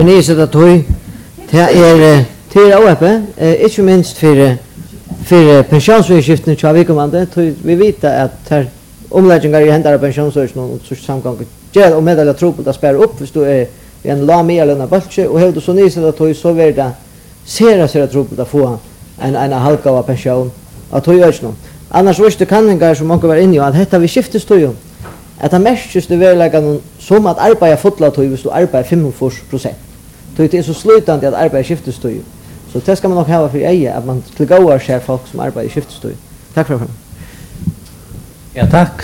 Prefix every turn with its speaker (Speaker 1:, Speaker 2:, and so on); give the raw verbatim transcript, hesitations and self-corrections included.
Speaker 1: Ni så att toy det är till O F inte minst för för pensionsutgiften så vi kommer att vi vet att här omläggningar i händer pensionsutgiften och så samgång gör och medela tro på att spara upp för då är en lami eller en balche och hur då så ni så att toy så värda ser sig att tro på att få en en halka av pension att toy gör något annars visst kan en gång som man var inne i att detta vi skiftas toy att det mest det väl lägga som att arbeta fotla toy så arbeta fem procent. Det är så slutande att arbeta skiftestoy. Så det ska man nog ha för eje att man tillgåar sig folk som arbetar i skiftestoy. Tack för det.
Speaker 2: Ja, tack.